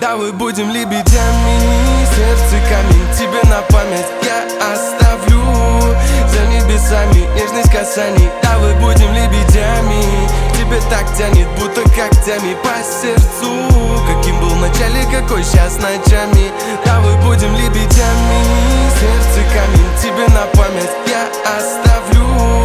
Давай будем лебедями, сердце камень тебе на память я оставлю. За небесами нежность касаний. Давай будем лебедями, тебе так тянет, будто когтями по сердцу. Каким был в начале, какой сейчас ночами. Давай будем лебедями, сердце камень тебе на память я оставлю.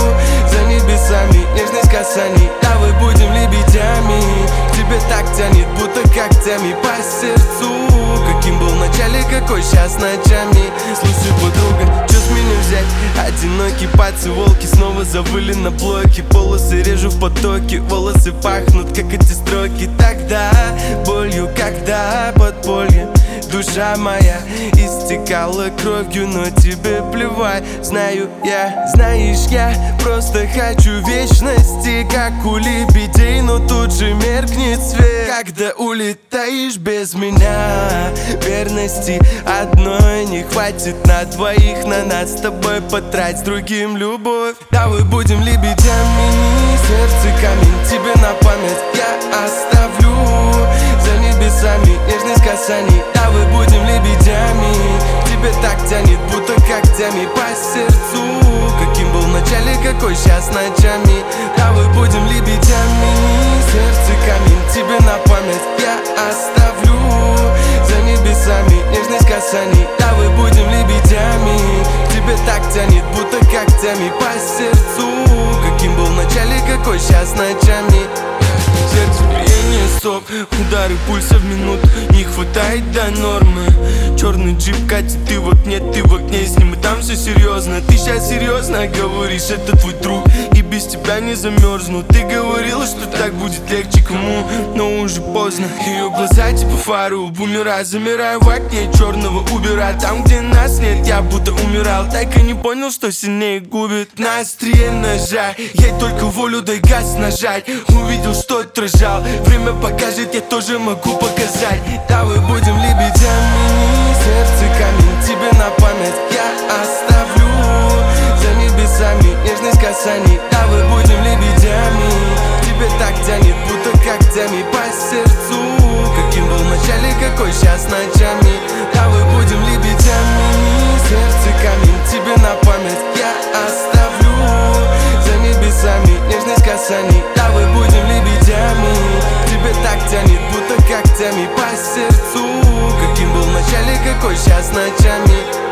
За небесами нежность касаний. Давай будем лебедями, тебе так тянет, будто когтями по сердцу. Каким был в начале, какой сейчас ночами. Слушай, подруга, чё с меня взять? Одинокий пацы, волки снова завыли на блоке. Полосы режу в потоке, волосы пахнут, как эти строки. Тогда болью, когда подполье душа моя истекала кровью, но тебе плевать. Знаю я, знаешь, я просто хочу вечности, как у лебедей, но тут же меркнет свет, когда улетаешь без меня. Верности одной не хватит на двоих, на нас с тобой потрать с другим любовь. Давай будем лебедями, сердце камень тебе на память я оставлю. За небесами нежность касаний. Давай будем лебедями, тебе так тянет, будто когтями по сердцу. Каким был в начале, какой сейчас ночами. Давай будем лебедями, сердце камень тебе на память я оставлю. За небесами нежность касаний. Давай будем лебедями, тебе так тянет, будто когтями по сердцу. Каким был в начале, какой сейчас ночами. Сердцебиение, стоп, удары пульса в минуту. Не хватает до нормы. Черный джип катит, ты вот нет, ты в окне с ним, и там все серьезно. Ты сейчас серьезно говоришь, это твой друг, и без тебя не замерзну. Ты говорила, что так будет легче кому, но уже поздно. Ее глаза типа фары у бумера. Замираю в окне черного убера. Там, где нас нет, я будто умирал. Так и не понял, что сильнее губит. На острие ножа, ей только волю дай газ нажать. Увидел, что отражал. Время покажет, я тоже могу показать. Давай будем лебедями, сердце камень тебе на память я оставлю. За небесами нежность касаний. Давай будем лебедями, тебе так тянет, будто когтями по сердцу. Каким был в начале, какой сейчас ночами. Давай будем лебедями, сердце камень тебе на память я оставлю. За небесами нежность касаний. Давай будем лебедями, тебе так тянет, будто когтями по сердцу. Каким был в начале, какой сейчас ночами.